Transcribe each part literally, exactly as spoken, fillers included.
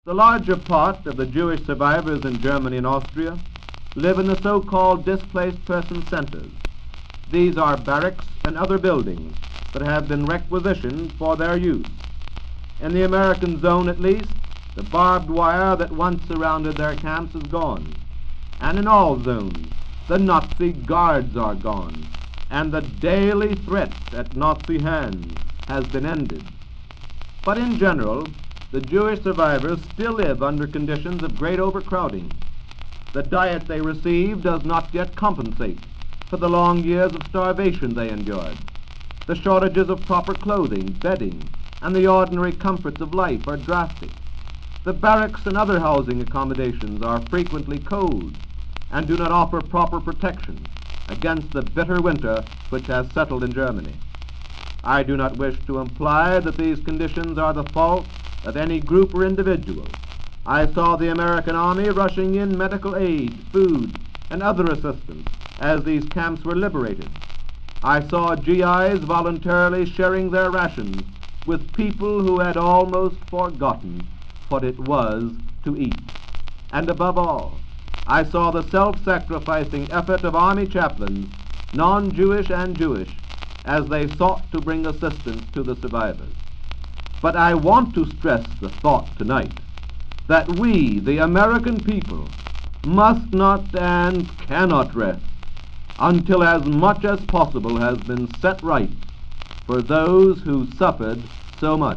The larger part of the Jewish survivors in Germany and Austria live in the so-called displaced person centers. These are barracks and other buildings that have been requisitioned for their use. In the American zone, at least, the barbed wire that once surrounded their camps is gone. And in all zones, the Nazi guards are gone, and the daily threat at Nazi hands has been ended. But in general, the Jewish survivors still live under conditions of great overcrowding. The diet they receive does not yet compensate for the long years of starvation they endured. The shortages of proper clothing, bedding, and the ordinary comforts of life are drastic. The barracks and other housing accommodations are frequently cold and do not offer proper protection against the bitter winter which has settled in Germany. I do not wish to imply that these conditions are the fault of any group or individual. I saw the American Army rushing in medical aid, food, and other assistance as these camps were liberated. I saw G Is voluntarily sharing their rations with people who had almost forgotten what it was to eat. And above all, I saw the self-sacrificing effort of Army chaplains, non-Jewish and Jewish, as they sought to bring assistance to the survivors. But I want to stress the thought tonight that we, the American people, must not and cannot rest until as much as possible has been set right for those who suffered so much.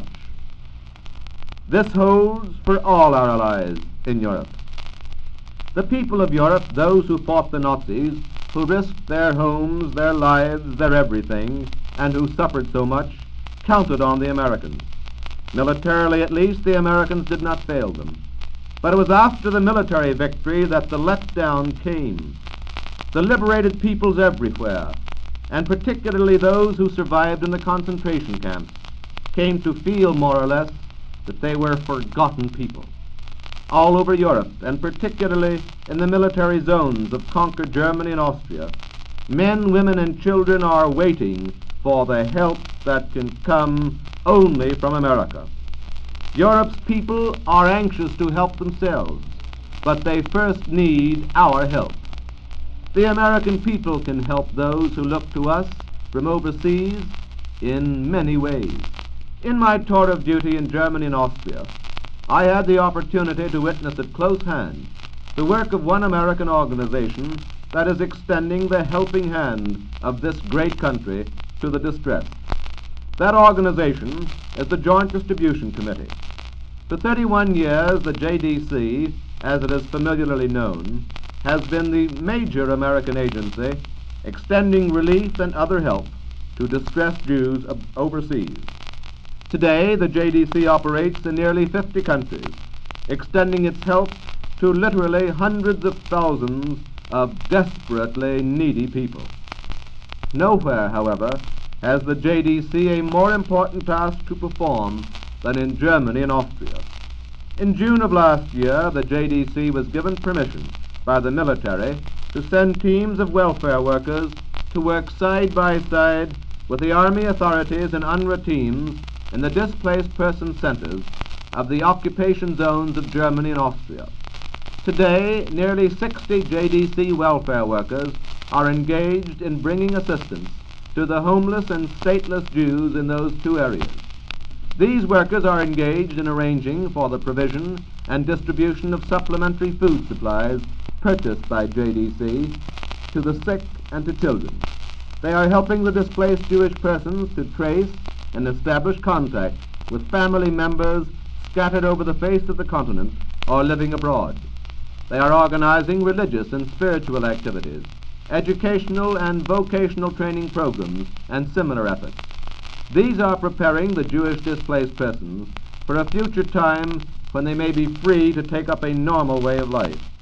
This holds for all our allies in Europe. The people of Europe, those who fought the Nazis, who risked their homes, their lives, their everything, and who suffered so much, counted on the Americans. Militarily, at least, the Americans did not fail them. But it was after the military victory that the letdown came. The liberated peoples everywhere, and particularly those who survived in the concentration camps, came to feel more or less that they were forgotten people. All over Europe, and particularly in the military zones of conquered Germany and Austria, men, women, and children are waiting for the help that can come only from America. Europe's people are anxious to help themselves, but they first need our help. The American people can help those who look to us from overseas in many ways. In my tour of duty in Germany and Austria, I had the opportunity to witness at close hand the work of one American organization that is extending the helping hand of this great country to the distressed. That organization is the Joint Distribution Committee. For thirty-one years, the J D C, as it is familiarly known, has been the major American agency extending relief and other help to distressed Jews overseas. Today, the J D C operates in nearly fifty countries, extending its help to literally hundreds of thousands of desperately needy people. Nowhere, however, has the J D C a more important task to perform than in Germany and Austria. In June of last year, the J D C was given permission by the military to send teams of welfare workers to work side by side with the Army authorities and UNRWA teams in the displaced person centers of the occupation zones of Germany and Austria. Today, nearly sixty J D C welfare workers are engaged in bringing assistance to the homeless and stateless Jews in those two areas. These workers are engaged in arranging for the provision and distribution of supplementary food supplies purchased by J D C to the sick and to children. They are helping the displaced Jewish persons to trace and establish contact with family members scattered over the face of the continent or living abroad. They are organizing religious and spiritual activities, educational and vocational training programs, and similar efforts. These are preparing the Jewish displaced persons for a future time when they may be free to take up a normal way of life.